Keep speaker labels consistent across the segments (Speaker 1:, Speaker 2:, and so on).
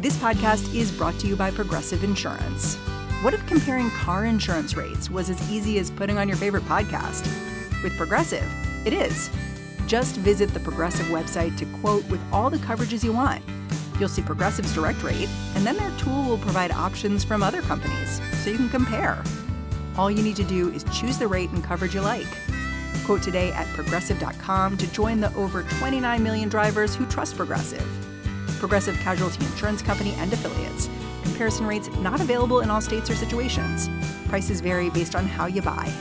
Speaker 1: This podcast is brought to you by Progressive Insurance. What if comparing car insurance rates was as easy as putting on your favorite podcast? With Progressive, it is. Just visit the Progressive website to quote with all the coverages you want. You'll see Progressive's direct rate, and then their tool will provide options from other companies, so you can compare. All you need to do is choose the rate and coverage you like. Quote today at Progressive.com to join the over 29 million drivers who trust Progressive. Progressive Casualty Insurance Company and Affiliates. Comparison rates not available in all states or situations. Prices vary based on how you buy.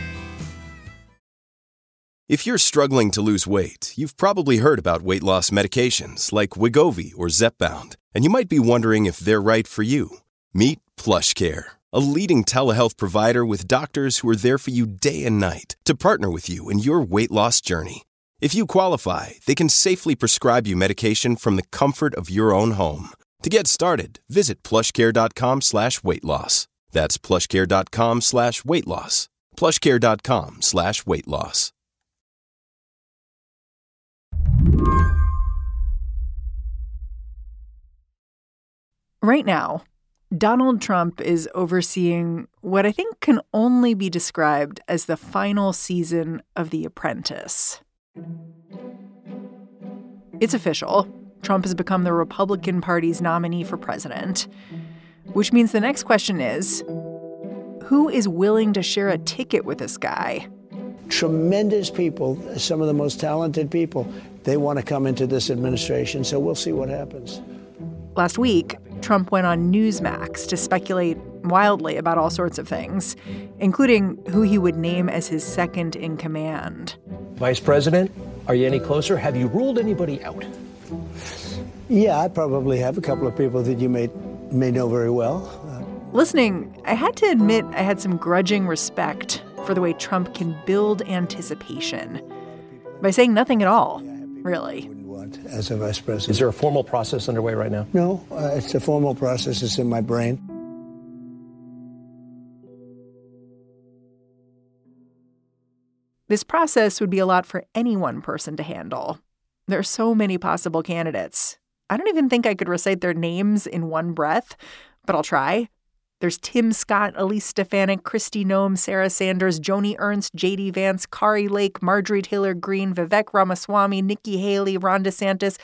Speaker 2: If you're struggling to lose weight, you've probably heard about weight loss medications like Wegovy or Zepbound, and you might be wondering if they're right for you. Meet PlushCare, a leading telehealth provider with doctors who are there for you day and night to partner with you in your weight loss journey. If you qualify, they can safely prescribe you medication from the comfort of your own home. To get started, visit plushcare.com/weightloss. That's plushcare.com/weightloss. plushcare.com/weightloss.
Speaker 1: Right now, Donald Trump is overseeing what I think can only be described as the final season of The Apprentice. It's official. Trump has become the Republican Party's nominee for president, which means the next question is, who is willing to share a ticket with this guy?
Speaker 3: Tremendous people, some of the most talented people, they want to come into this administration, so we'll see what happens.
Speaker 1: Last week, Trump went on Newsmax to speculate wildly about all sorts of things, including who he would name as his second in command.
Speaker 4: Vice President, are you any closer? Have you ruled anybody out?
Speaker 3: Yeah, I probably have a couple of people that you may know very well.
Speaker 1: Listening, I had to admit I had some grudging respect for the way Trump can build anticipation by saying nothing at all, really.
Speaker 3: As a vice president.
Speaker 4: Is there a formal process underway right now?
Speaker 3: No, it's a formal process. It's in my brain.
Speaker 1: This process would be a lot for any one person to handle. There are so many possible candidates. I don't even think I could recite their names in one breath, but I'll try. There's Tim Scott, Elise Stefanik, Kristi Noem, Sarah Sanders, Joni Ernst, J.D. Vance, Kari Lake, Marjorie Taylor Greene, Vivek Ramaswamy, Nikki Haley, Ron DeSantis.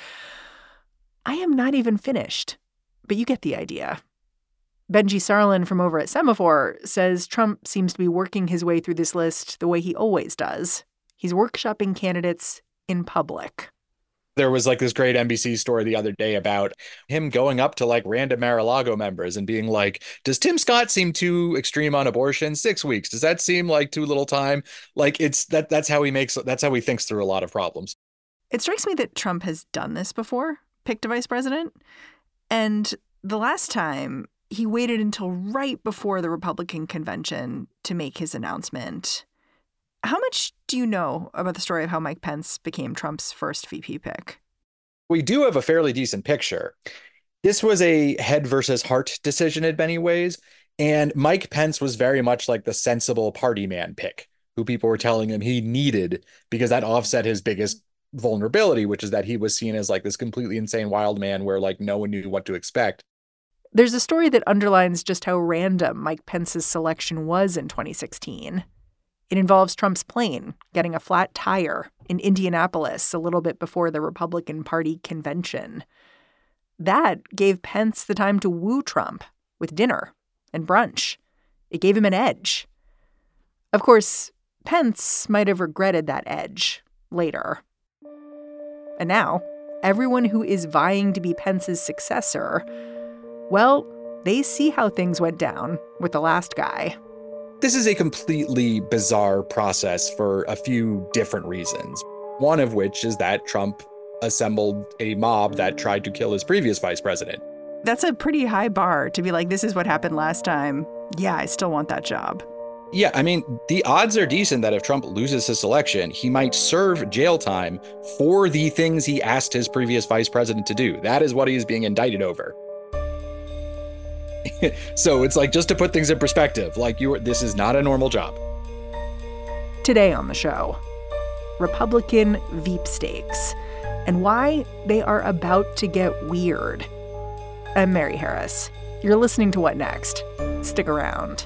Speaker 1: I am not even finished, but you get the idea. Benji Sarlin from over at Semaphore says Trump seems to be working his way through this list the way he always does. He's workshopping candidates in public.
Speaker 5: There was like this great NBC story the other day about him going up to like random Mar-a-Lago members and being like, does Tim Scott seem too extreme on abortion? 6 weeks. Does that seem like too little time? Like that's how he thinks through a lot of problems.
Speaker 1: It strikes me that Trump has done this before, picked a vice president. And the last time he waited until right before the Republican convention to make his announcement. How much do you know about the story of how Mike Pence became Trump's first VP pick?
Speaker 5: We do have a fairly decent picture. This was a head versus heart decision in many ways. And Mike Pence was very much like the sensible party man pick, who people were telling him he needed because that offset his biggest vulnerability, which is that he was seen as like this completely insane wild man where like no one knew what to expect.
Speaker 1: There's a story that underlines just how random Mike Pence's selection was in 2016. It involves Trump's plane getting a flat tire in Indianapolis a little bit before the Republican Party convention. That gave Pence the time to woo Trump with dinner and brunch. It gave him an edge. Of course, Pence might have regretted that edge later. And now, everyone who is vying to be Pence's successor, well, they see how things went down with the last guy.
Speaker 5: This is a completely bizarre process for a few different reasons. One of which is that Trump assembled a mob that tried to kill his previous vice president.
Speaker 1: That's a pretty high bar to be like, this is what happened last time. Yeah, I still want that job.
Speaker 5: Yeah, I mean, the odds are decent that if Trump loses his election, he might serve jail time for the things he asked his previous vice president to do. That is what he is being indicted over. So it's like, just to put things in perspective, like this is not a normal job.
Speaker 1: Today on the show, Republican veep stakes and why they are about to get weird. I'm Mary Harris. You're listening to What Next? Stick around.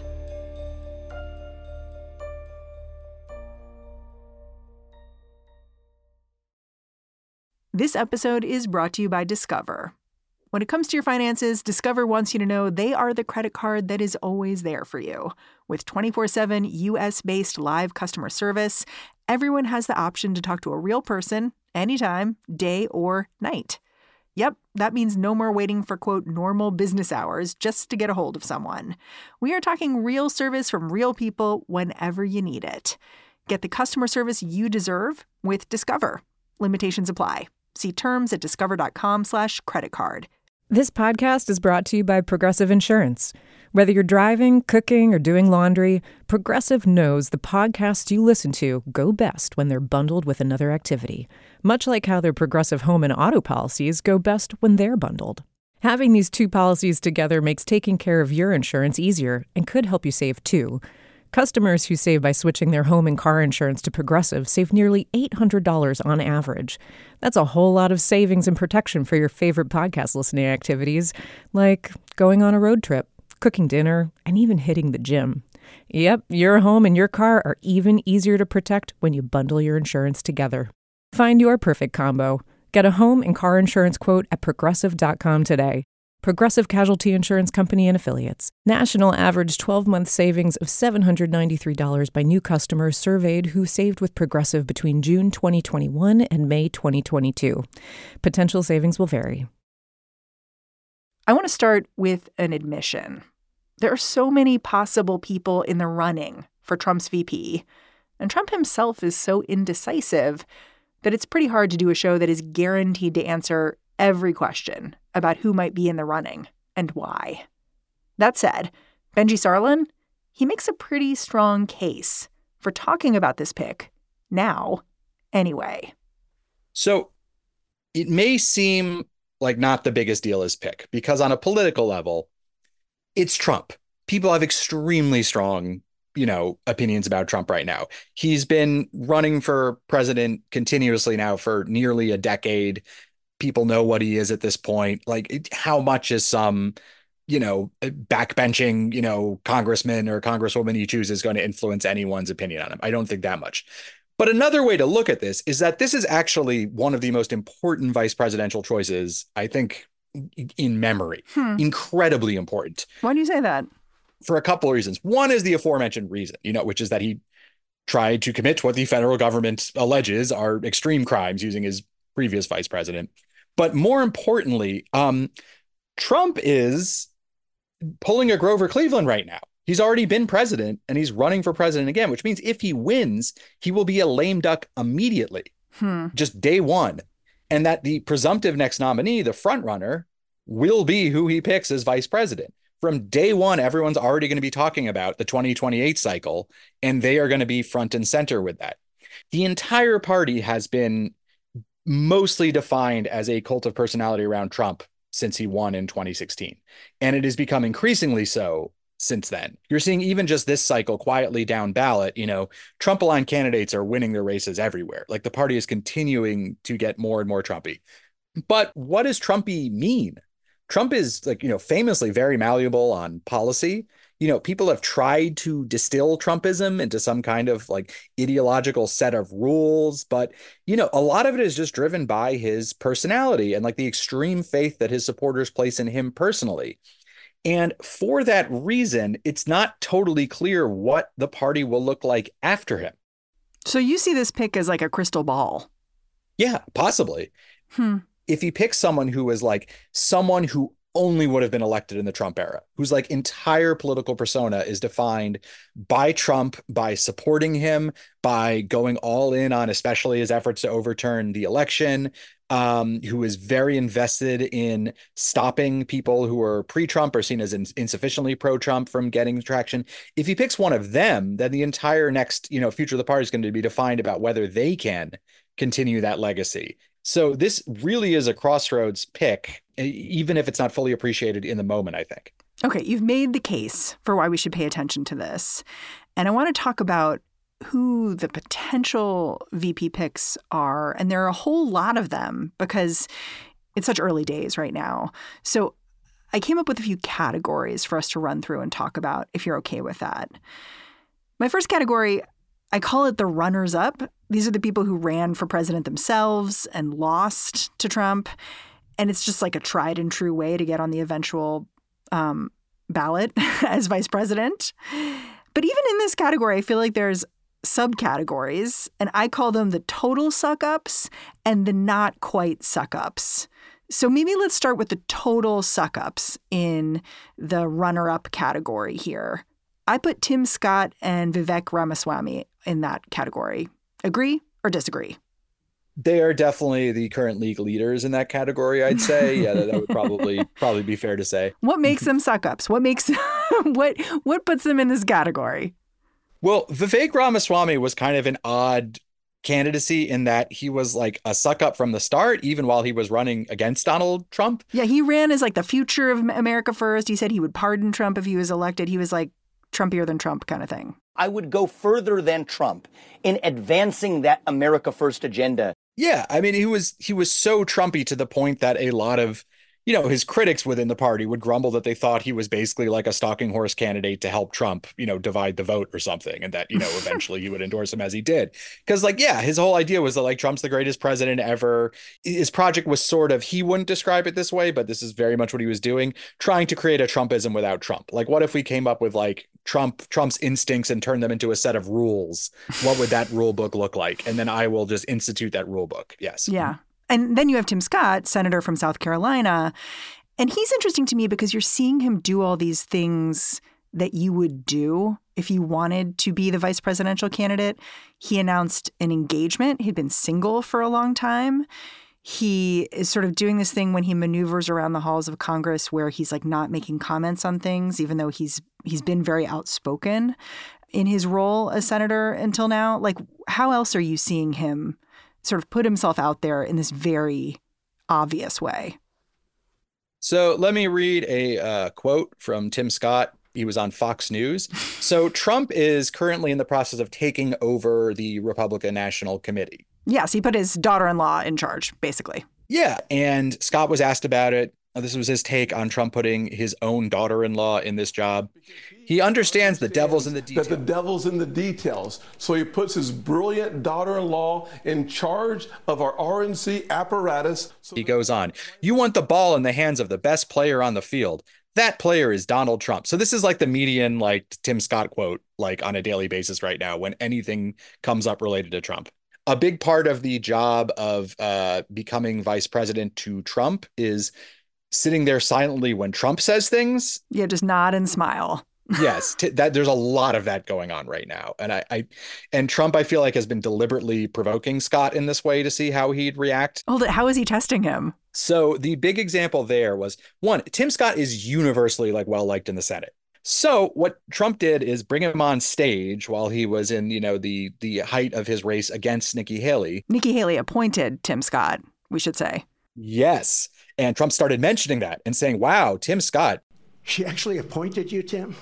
Speaker 1: This episode is brought to you by Discover. When it comes to your finances, Discover wants you to know they are the credit card that is always there for you. With 24/7 U.S.-based live customer service, everyone has the option to talk to a real person anytime, day or night. Yep, that means no more waiting for, quote, normal business hours just to get a hold of someone. We are talking real service from real people whenever you need it. Get the customer service you deserve with Discover. Limitations apply. See terms at discover.com/creditcard.
Speaker 6: This podcast is brought to you by Progressive Insurance. Whether you're driving, cooking, or doing laundry, Progressive knows the podcasts you listen to go best when they're bundled with another activity, much like how their Progressive home and auto policies go best when they're bundled. Having these two policies together makes taking care of your insurance easier and could help you save too. Customers who save by switching their home and car insurance to Progressive save nearly $800 on average. That's a whole lot of savings and protection for your favorite podcast listening activities, like going on a road trip, cooking dinner, and even hitting the gym. Yep, your home and your car are even easier to protect when you bundle your insurance together. Find your perfect combo. Get a home and car insurance quote at Progressive.com today. Progressive Casualty Insurance Company and Affiliates. National average 12-month savings of $793 by new customers surveyed who saved with Progressive between June 2021 and May 2022. Potential savings will vary.
Speaker 1: I want to start with an admission. There are so many possible people in the running for Trump's VP, and Trump himself is so indecisive that it's pretty hard to do a show that is guaranteed to answer every question about who might be in the running and why. That said, Benjy Sarlin, he makes a pretty strong case for talking about this pick now anyway.
Speaker 5: So it may seem like not the biggest deal as pick, because on a political level, it's Trump. People have extremely strong, opinions about Trump right now. He's been running for president continuously now for nearly a decade. People know what he is at this point. Like, how much is some, backbenching, congressman or congresswoman he chooses going to influence anyone's opinion on him? I don't think that much. But another way to look at this is that this is actually one of the most important vice presidential choices, I think, in memory. Incredibly important.
Speaker 1: Why do you say that?
Speaker 5: For a couple of reasons. One is the aforementioned reason, which is that he tried to commit what the federal government alleges are extreme crimes using his previous vice president. But more importantly, Trump is pulling a Grover Cleveland right now. He's already been president and he's running for president again, which means if he wins, he will be a lame duck immediately, just day one. And that the presumptive next nominee, the front runner, will be who he picks as vice president. From day one, everyone's already going to be talking about the 2028 cycle, and they are going to be front and center with that. The entire party has been mostly defined as a cult of personality around Trump since he won in 2016. And it has become increasingly so since then. You're seeing even just this cycle quietly down ballot, Trump-aligned candidates are winning their races everywhere. Like, the party is continuing to get more and more Trumpy. But what does Trumpy mean? Trump is famously very malleable on policy. People have tried to distill Trumpism into some kind of ideological set of rules, but, a lot of it is just driven by his personality and the extreme faith that his supporters place in him personally. And for that reason, it's not totally clear what the party will look like after him.
Speaker 1: So you see this pick as a crystal ball?
Speaker 5: Yeah, possibly. If he picks someone who is someone who only would have been elected in the Trump era, whose entire political persona is defined by Trump, by supporting him, by going all in on especially his efforts to overturn the election, who is very invested in stopping people who are pre-Trump or seen as insufficiently pro-Trump from getting traction. If he picks one of them, then the entire next, future of the party is going to be defined about whether they can continue that legacy. So this really is a crossroads pick, even if it's not fully appreciated in the moment, I think.
Speaker 1: Okay, you've made the case for why we should pay attention to this. And I want to talk about who the potential VP picks are. And there are a whole lot of them because it's such early days right now. So I came up with a few categories for us to run through and talk about, if you're okay with that. My first category, I call it the runners-up. These are the people who ran for president themselves and lost to Trump. And it's just like a tried and true way to get on the eventual ballot as vice president. But even in this category, I feel like there's subcategories, and I call them the total suck-ups and the not quite suck-ups. So maybe let's start with the total suck-ups in the runner-up category here. I put Tim Scott and Vivek Ramaswamy in that category. Agree or disagree?
Speaker 5: They are definitely the current league leaders in that category, I'd say. Yeah, that would probably be fair to say.
Speaker 1: What makes them suck-ups? What makes what puts them in this category?
Speaker 5: Well, Vivek Ramaswamy was kind of an odd candidacy in that he was like a suck-up from the start, even while he was running against Donald Trump.
Speaker 1: Yeah, he ran as like the future of America first. He said he would pardon Trump if he was elected. He was like Trumpier than Trump kind of thing.
Speaker 7: I would go further than Trump in advancing that America First agenda.
Speaker 5: Yeah, I mean, he was so Trumpy to the point that a lot of, his critics within the party would grumble that they thought he was basically like a stalking horse candidate to help Trump, divide the vote or something. And that, eventually he would endorse him as he did. Because his whole idea was that Trump's the greatest president ever. His project was sort of, he wouldn't describe it this way, but this is very much what he was doing, trying to create a Trumpism without Trump. Like, what if we came up with Trump's instincts and turned them into a set of rules? What would that rule book look like? And then I will just institute that rule book. Yes.
Speaker 1: Yeah. And then you have Tim Scott, senator from South Carolina. And he's interesting to me because you're seeing him do all these things that you would do if you wanted to be the vice presidential candidate. He announced an engagement. He'd been single for a long time. He is sort of doing this thing when he maneuvers around the halls of Congress where he's not making comments on things, even though he's been very outspoken in his role as senator until now. How else are you seeing him sort of put himself out there in this very obvious way?
Speaker 5: So let me read a quote from Tim Scott. He was on Fox News. So Trump is currently in the process of taking over the Republican National Committee.
Speaker 1: Yes, he put his daughter-in-law in charge, basically.
Speaker 5: Yeah, and Scott was asked about it. This was his take on Trump putting his own daughter-in-law in this job. He understands the devil's in the details.
Speaker 8: That the devil's in the details. So he puts his brilliant daughter-in-law in charge of our RNC apparatus.
Speaker 5: He goes on, you want the ball in the hands of the best player on the field. That player is Donald Trump. So this is the median Tim Scott quote on a daily basis right now when anything comes up related to Trump. A big part of the job of becoming vice president to Trump is sitting there silently when Trump says things.
Speaker 1: Yeah, just nod and smile.
Speaker 5: Yes, there's a lot of that going on right now. And Trump, I feel has been deliberately provoking Scott in this way to see how he'd react.
Speaker 1: How is he testing him?
Speaker 5: So the big example there was, one, Tim Scott is universally well-liked in the Senate. So what Trump did is bring him on stage while he was in, the height of his race against Nikki Haley.
Speaker 1: Nikki Haley appointed Tim Scott, we should say.
Speaker 5: Yes. And Trump started mentioning that and saying, wow, Tim Scott.
Speaker 3: She actually appointed you, Tim?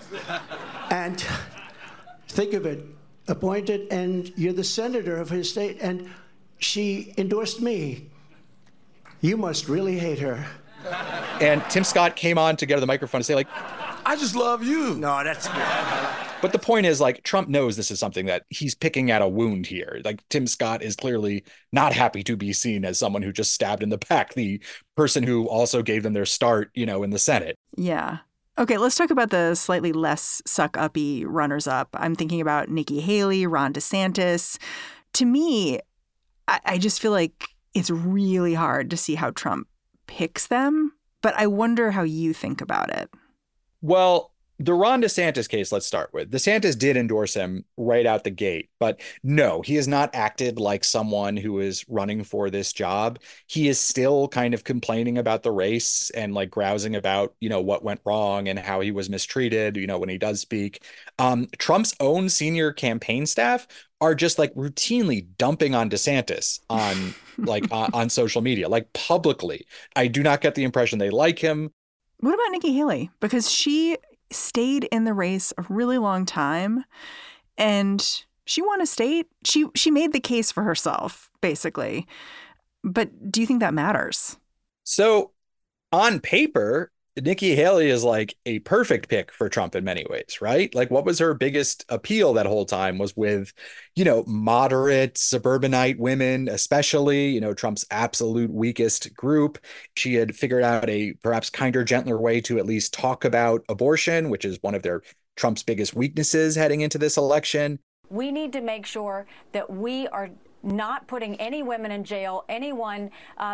Speaker 3: And think of it, appointed, and you're the senator of his state, and she endorsed me. You must really hate her.
Speaker 5: And Tim Scott came on to get to the microphone to say,
Speaker 8: I just love you.
Speaker 3: No, that's good.
Speaker 5: But the point is, Trump knows this is something that he's picking at a wound here. Tim Scott is clearly not happy to be seen as someone who just stabbed in the back the person who also gave them their start, in the Senate.
Speaker 1: Yeah. Okay, let's talk about the slightly less suck-uppy runners-up. I'm thinking about Nikki Haley, Ron DeSantis. To me, I just feel like it's really hard to see how Trump picks them, but I wonder how you think about it.
Speaker 5: Well, the Ron DeSantis case, let's start with. DeSantis did endorse him right out the gate, but no, he has not acted like someone who is running for this job. He is still kind of complaining about the race and grousing about, what went wrong and how he was mistreated, when he does speak. Trump's own senior campaign staff are just routinely dumping on DeSantis on on social media, publicly. I do not get the impression they like him.
Speaker 1: What about Nikki Haley? Because she stayed in the race a really long time and she won a state. She made the case for herself, basically. But do you think that matters?
Speaker 5: So on paper, Nikki Haley is like a perfect pick for Trump in many ways, right? Like, what was her biggest appeal that whole time was with, moderate suburbanite women, especially, Trump's absolute weakest group. She had figured out a perhaps kinder, gentler way to at least talk about abortion, which is one of Trump's biggest weaknesses heading into this election.
Speaker 9: We need to make sure that we are not putting any women in jail, anyone,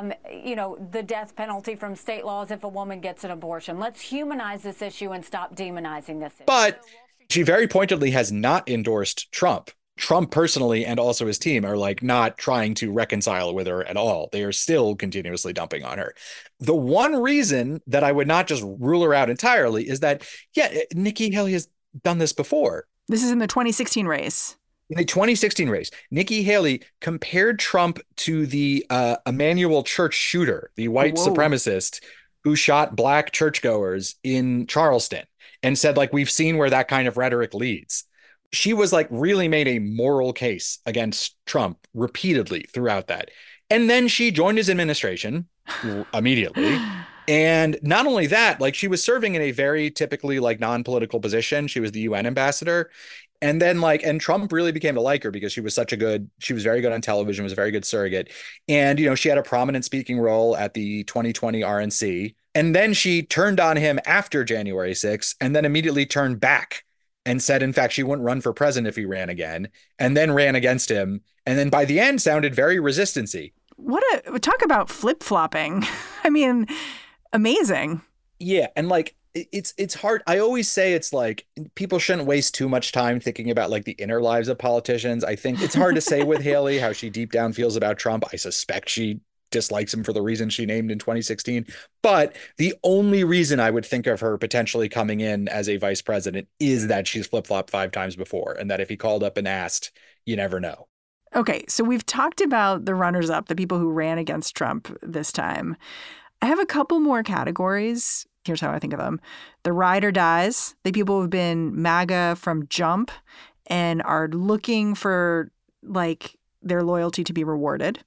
Speaker 9: the death penalty from state laws if a woman gets an abortion. Let's humanize this issue and stop demonizing this issue.
Speaker 5: But she very pointedly has not endorsed Trump. Trump personally and also his team are like not trying to reconcile with her at all. They are still continuously dumping on her. The one reason that I would not just rule her out entirely is that, Nikki Haley has done this before.
Speaker 1: This is in the 2016 race.
Speaker 5: In the 2016 race, Nikki Haley compared Trump to the Emanuel Church shooter, the white supremacist who shot black churchgoers in Charleston, and said, like, we've seen where that kind of rhetoric leads. She was like really made a moral case against Trump repeatedly throughout that. And then she joined his administration immediately. And not only that, like, she was serving in a very typically like non-political position. She was the UN ambassador. And then and Trump really became to like her because she was very good on television, was a very good surrogate. And, she had a prominent speaking role at the 2020 RNC. And then she turned on him after January 6th and then immediately turned back and said, in fact, she wouldn't run for president if he ran again, and then ran against him. And then by the end sounded very resistance-y.
Speaker 1: Talk about flip-flopping. I mean, amazing.
Speaker 5: Yeah. And it's hard. I always say it's like people shouldn't waste too much time thinking about like the inner lives of politicians. I think it's hard to say with Haley how she deep down feels about Trump. I suspect she dislikes him for the reason she named in 2016. But the only reason I would think of her potentially coming in as a vice president is that she's flip-flopped 5 times before, and that if he called up and asked, you never know.
Speaker 1: Okay, so we've talked about the runners-up, the people who ran against Trump this time. I have a couple more categories. Here's how I think of them. The ride or dies, the people who've been MAGA from jump and are looking for their loyalty to be rewarded.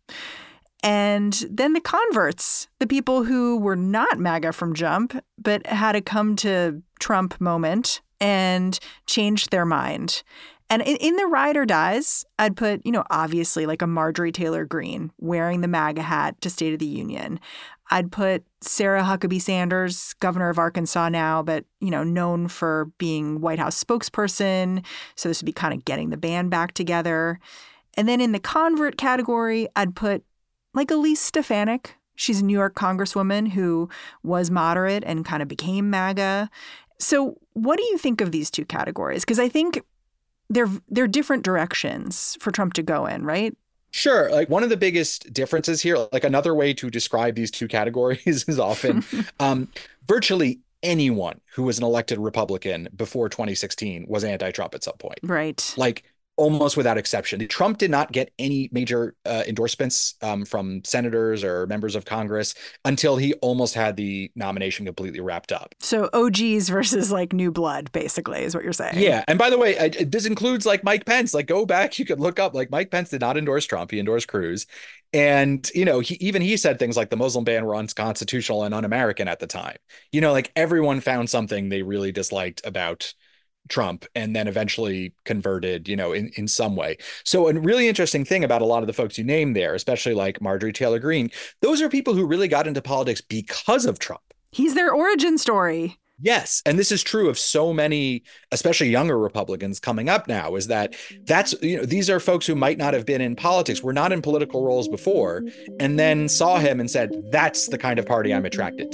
Speaker 1: And then the converts, the people who were not MAGA from jump, but had a come to Trump moment and changed their mind. And in the ride or dies, I'd put, obviously like a Marjorie Taylor Greene wearing the MAGA hat to State of the Union. I'd put Sarah Huckabee Sanders, governor of Arkansas now, but, known for being White House spokesperson. So this would be kind of getting the band back together. And then in the convert category, I'd put like Elise Stefanik. She's a New York congresswoman who was moderate and kind of became MAGA. So what do you think of these two categories? Because I think they're different directions for Trump to go in, right?
Speaker 5: Sure. Like, one of the biggest differences here, like another way to describe these two categories is often virtually anyone who was an elected Republican before 2016 was anti-Trump at some point.
Speaker 1: Right.
Speaker 5: Like, almost without exception. Trump did not get any major endorsements from senators or members of Congress until he almost had the nomination completely wrapped up.
Speaker 1: So OGs versus like new blood, basically, is what you're saying.
Speaker 5: Yeah. And by the way, this includes like Mike Pence. Like, go back, you could look up, like, Mike Pence did not endorse Trump. He endorsed Cruz. And, he said things like the Muslim ban were unconstitutional and un-American at the time. Like, everyone found something they really disliked about Trump and then eventually converted, in some way. So a really interesting thing about a lot of the folks you named there, especially like Marjorie Taylor Greene, those are people who really got into politics because of Trump.
Speaker 1: He's their origin story.
Speaker 5: Yes. And this is true of so many, especially younger Republicans coming up now, is that's these are folks who might not have been in politics, were not in political roles before, and then saw him and said, that's the kind of party I'm attracted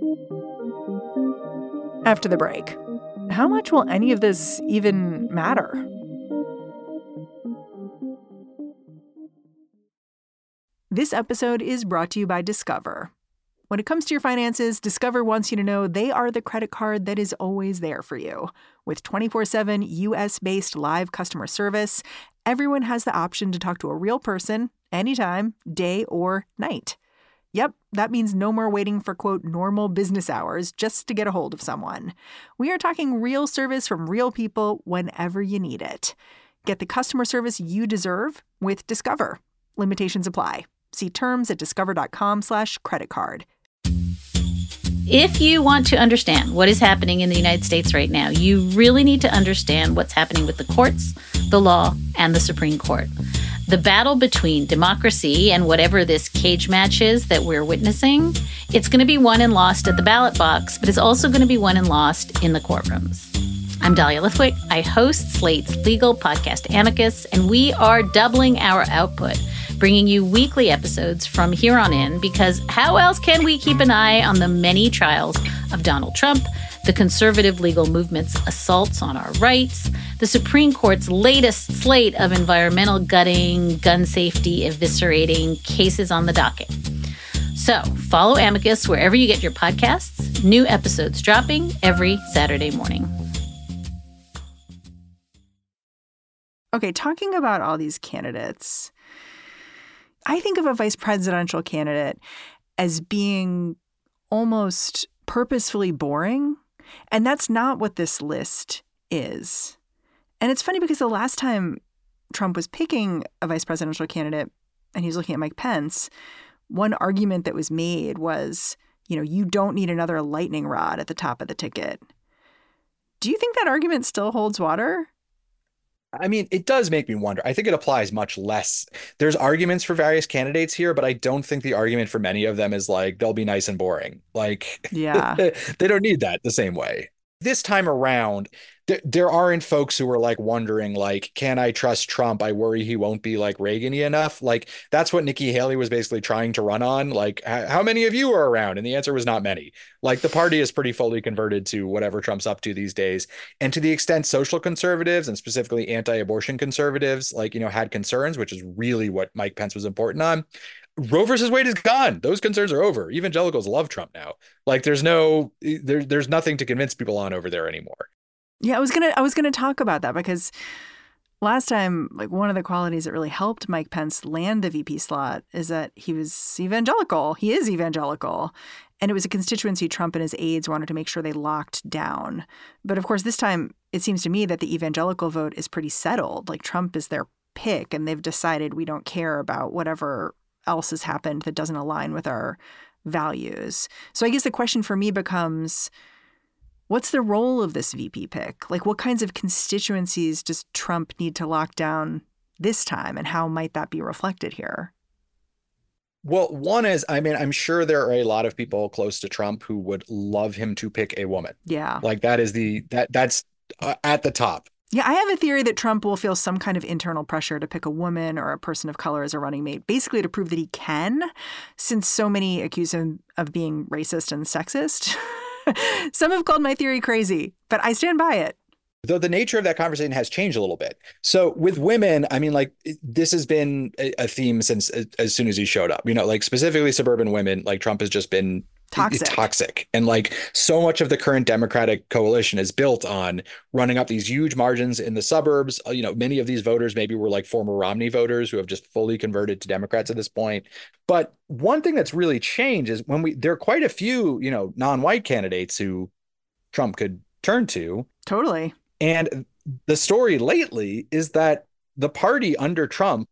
Speaker 5: to.
Speaker 1: After the break. How much will any of this even matter? This episode is brought to you by Discover. When it comes to your finances, Discover wants you to know they are the credit card that is always there for you. With 24/7 U.S.-based live customer service, everyone has the option to talk to a real person anytime, day or night. Yep, that means no more waiting for, quote, normal business hours just to get a hold of someone. We are talking real service from real people whenever you need it. Get the customer service you deserve with Discover. Limitations apply. See terms at discover.com/creditcard.
Speaker 10: If you want to understand what is happening in the United States right now, you really need to understand what's happening with the courts, the law, and the Supreme Court. The battle between democracy and whatever this cage match is that we're witnessing, it's going to be won and lost at the ballot box, but it's also going to be won and lost in the courtrooms. I'm Dahlia Lithwick. I host Slate's legal podcast Amicus, and we are doubling our output, bringing you weekly episodes from here on in, because how else can we keep an eye on the many trials of Donald Trump, the conservative legal movement's assaults on our rights, the Supreme Court's latest slate of environmental gutting, gun safety eviscerating cases on the docket. So follow Amicus wherever you get your podcasts. New episodes dropping every Saturday morning.
Speaker 1: Okay, talking about all these candidates, I think of a vice presidential candidate as being almost purposefully boring, and that's not what this list is. And it's funny because the last time Trump was picking a vice presidential candidate and he was looking at Mike Pence, one argument that was made was, you don't need another lightning rod at the top of the ticket. Do you think that argument still holds water?
Speaker 5: I mean, it does make me wonder. I think it applies much less. There's arguments for various candidates here, but I don't think the argument for many of them is like, they'll be nice and boring. Like,
Speaker 1: yeah,
Speaker 5: they don't need that the same way. This time around, there aren't folks who are like wondering, like, can I trust Trump? I worry he won't be like Reagan-y enough. Like, that's what Nikki Haley was basically trying to run on. Like, how many of you are around? And the answer was not many. Like, the party is pretty fully converted to whatever Trump's up to these days. And to the extent social conservatives and specifically anti-abortion conservatives, like, had concerns, which is really what Mike Pence was important on, Roe versus Wade is gone. Those concerns are over. Evangelicals love Trump now. Like, there's nothing to convince people on over there anymore.
Speaker 1: Yeah, I was gonna talk about that because last time, like, one of the qualities that really helped Mike Pence land the VP slot is that he was evangelical. He is evangelical. And it was a constituency Trump and his aides wanted to make sure they locked down. But of course, this time, it seems to me that the evangelical vote is pretty settled. Like, Trump is their pick, and they've decided we don't care about whatever else has happened that doesn't align with our values. So I guess the question for me becomes, what's the role of this VP pick? Like, what kinds of constituencies does Trump need to lock down this time, and how might that be reflected here?
Speaker 5: Well, one is, I mean, I'm sure there are a lot of people close to Trump who would love him to pick a woman.
Speaker 1: Yeah.
Speaker 5: Like, that's at the top.
Speaker 1: Yeah, I have a theory that Trump will feel some kind of internal pressure to pick a woman or a person of color as a running mate, basically to prove that he can, since so many accuse him of being racist and sexist. Some have called my theory crazy, but I stand by it.
Speaker 5: Though the nature of that conversation has changed a little bit. So with women, I mean, like, this has been a theme since as soon as he showed up, like specifically suburban women, like Trump has just been toxic. And like so much of the current Democratic coalition is built on running up these huge margins in the suburbs. Many of these voters maybe were like former Romney voters who have just fully converted to Democrats at this point. But one thing that's really changed is there are quite a few, non-white candidates who Trump could turn to.
Speaker 1: Totally.
Speaker 5: And the story lately is that the party under Trump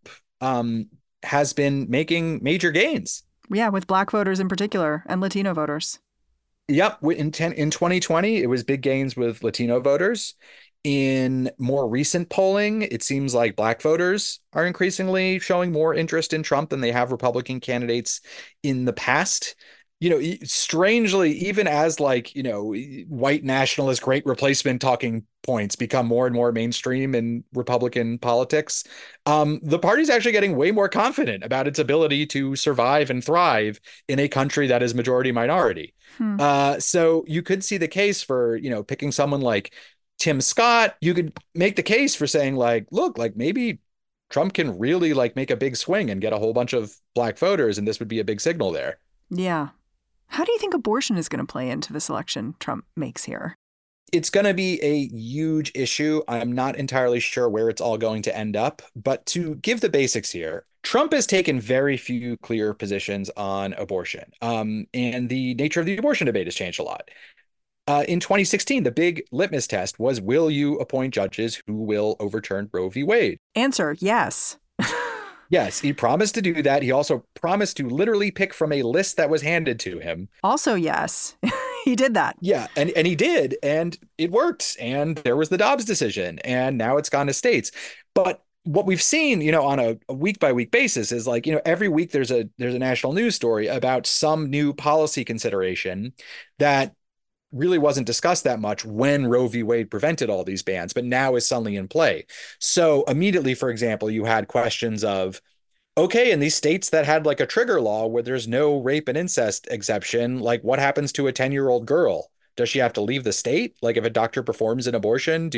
Speaker 5: has been making major gains.
Speaker 1: Yeah, with Black voters in particular and Latino voters.
Speaker 5: Yep. In 2020, it was big gains with Latino voters. In more recent polling, it seems like Black voters are increasingly showing more interest in Trump than they have Republican candidates in the past. Strangely, even as white nationalist great replacement talking points become more and more mainstream in Republican politics, the party's actually getting way more confident about its ability to survive and thrive in a country that is majority minority. So you could see the case for, picking someone like Tim Scott. You could make the case for saying look, maybe Trump can really make a big swing and get a whole bunch of Black voters, and this would be a big signal there.
Speaker 1: Yeah. How do you think abortion is going to play into this election Trump makes here?
Speaker 5: It's going to be a huge issue. I'm not entirely sure where it's all going to end up. But to give the basics here, Trump has taken very few clear positions on abortion. And the nature of the abortion debate has changed a lot. In 2016, the big litmus test was, will you appoint judges who will overturn Roe v. Wade?
Speaker 1: Answer, yes.
Speaker 5: Yes, he promised to do that. He also promised to literally pick from a list that was handed to him.
Speaker 1: Also, yes, he did that.
Speaker 5: Yeah, and he did, and it worked. And there was the Dobbs decision, and now it's gone to states. But what we've seen, on a week by week basis is like, every week there's a national news story about some new policy consideration that really wasn't discussed that much when Roe v. Wade prevented all these bans, but now is suddenly in play. So immediately, for example, you had questions of, okay, in these states that had like a trigger law where there's no rape and incest exception, like what happens to a 10-year-old girl? Does she have to leave the state? Like if a doctor performs an abortion,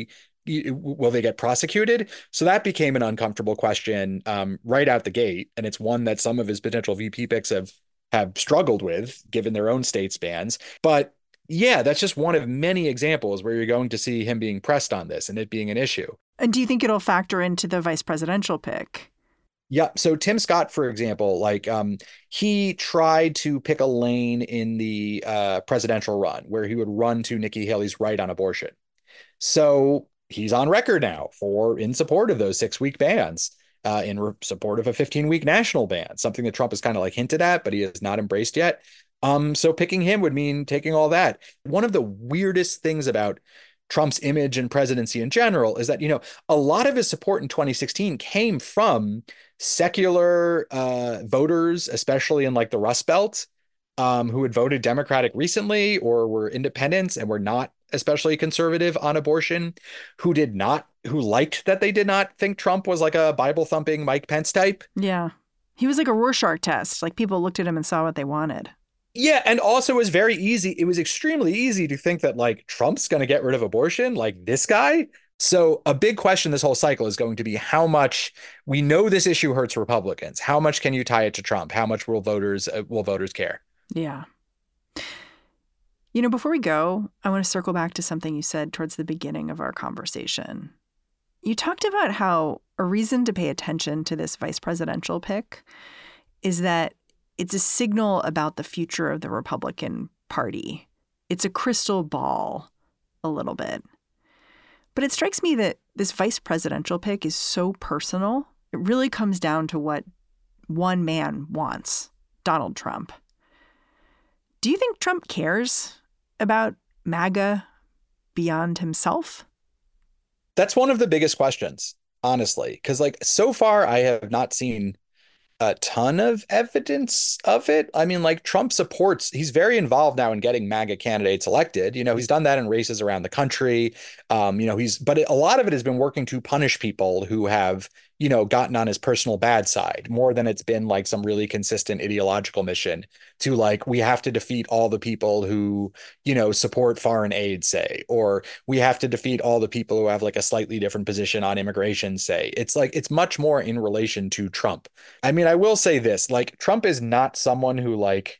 Speaker 5: will they get prosecuted? So that became an uncomfortable question right out the gate. And it's one that some of his potential VP picks have struggled with given their own state's bans. But yeah, that's just one of many examples where you're going to see him being pressed on this and it being an issue.
Speaker 1: And do you think it'll factor into the vice presidential pick?
Speaker 5: Yeah. So Tim Scott, for example, he tried to pick a lane in the presidential run where he would run to Nikki Haley's right on abortion. So he's on record now in support of those 6-week bans, in support of a 15-week national ban, something that Trump has kind of like hinted at, but he has not embraced yet. So picking him would mean taking all that. One of the weirdest things about Trump's image and presidency in general is that, a lot of his support in 2016 came from secular voters, especially in like the Rust Belt, who had voted Democratic recently or were independents and were not especially conservative on abortion, who liked that they did not think Trump was like a Bible thumping Mike Pence type.
Speaker 1: Yeah. He was like a Rorschach test. Like people looked at him and saw what they wanted.
Speaker 5: Yeah, and also it was extremely easy to think that like Trump's going to get rid of abortion, like this guy. So a big question this whole cycle is going to be how much we know this issue hurts Republicans. How much can you tie it to Trump? How much will voters care?
Speaker 1: Yeah. Before we go, I want to circle back to something you said towards the beginning of our conversation. You talked about how a reason to pay attention to this vice presidential pick is that it's a signal about the future of the Republican Party. It's a crystal ball a little bit. But it strikes me that this vice presidential pick is so personal. It really comes down to what one man wants, Donald Trump. Do you think Trump cares about MAGA beyond himself?
Speaker 5: That's one of the biggest questions, honestly, because so far I have not seen a ton of evidence of it. I mean, Trump he's very involved now in getting MAGA candidates elected. He's done that in races around the country. But a lot of it has been working to punish people who have, gotten on his personal bad side more than it's been some really consistent ideological mission to we have to defeat all the people who, support foreign aid, say, or we have to defeat all the people who have a slightly different position on immigration, say. It's much more in relation to Trump. I mean, I will say this, Trump is not someone who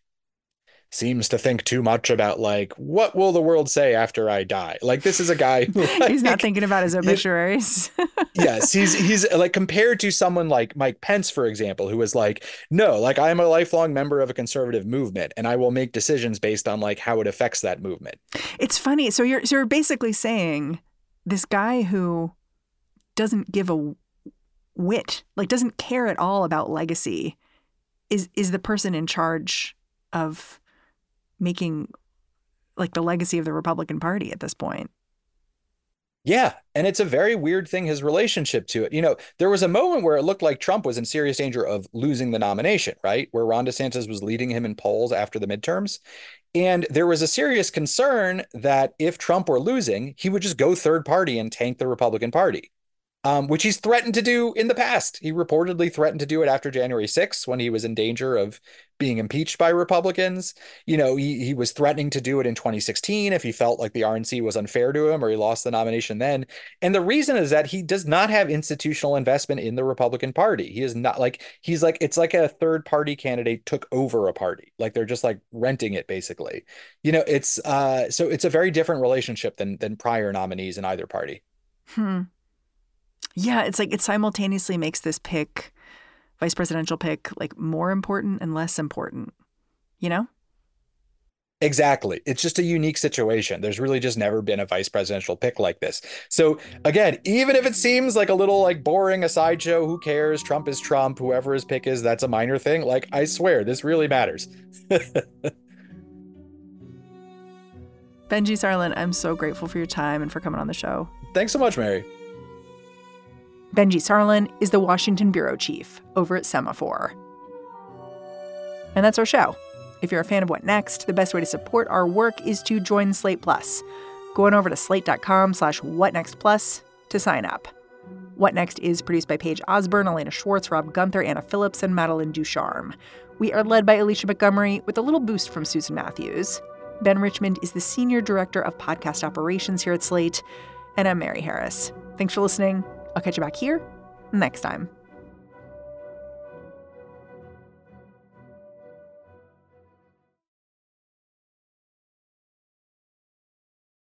Speaker 5: seems to think too much about what will the world say after I die? This is a guy who,
Speaker 1: he's not thinking about his obituaries.
Speaker 5: Yes, he's compared to someone like Mike Pence, for example, who is no, I am a lifelong member of a conservative movement and I will make decisions based on how it affects that movement.
Speaker 1: It's funny. So you're basically saying this guy who doesn't give a whit, doesn't care at all about legacy is the person in charge of making the legacy of the Republican Party at this point.
Speaker 5: Yeah. And it's a very weird thing, his relationship to it. There was a moment where it looked like Trump was in serious danger of losing the nomination, right? Where Ron DeSantis was leading him in polls after the midterms. And there was a serious concern that if Trump were losing, he would just go third party and tank the Republican Party. Which he's threatened to do in the past. He reportedly threatened to do it after January 6th when he was in danger of being impeached by Republicans. He was threatening to do it in 2016 if he felt like the RNC was unfair to him or he lost the nomination then. And the reason is that he does not have institutional investment in the Republican Party. He is not it's like a third party candidate took over a party. They're just renting it basically. It's so it's a very different relationship than prior nominees in either party.
Speaker 1: Yeah, it's it simultaneously makes this pick, vice presidential pick, more important and less important,
Speaker 5: Exactly. It's just a unique situation. There's really just never been a vice presidential pick like this. So again, even if it seems like a little like boring, a sideshow, who cares? Trump is Trump. Whoever his pick is, that's a minor thing. Like, I swear, this really matters.
Speaker 1: Benjy Sarlin, I'm so grateful for your time and for coming on the show.
Speaker 5: Thanks so much, Mary.
Speaker 1: Benjy Sarlin is the Washington bureau chief over at Semafor. And that's our show. If you're a fan of What Next, the best way to support our work is to join Slate Plus. Go on over to slate.com/whatnextplus to sign up. What Next is produced by Paige Osborne, Elena Schwartz, Rob Gunther, Anna Phillips, and Madeline Ducharme. We are led by Alicia Montgomery with a little boost from Susan Matthews. Ben Richmond is the Senior Director of Podcast Operations here at Slate. And I'm Mary Harris. Thanks for listening. I'll catch you back here next time.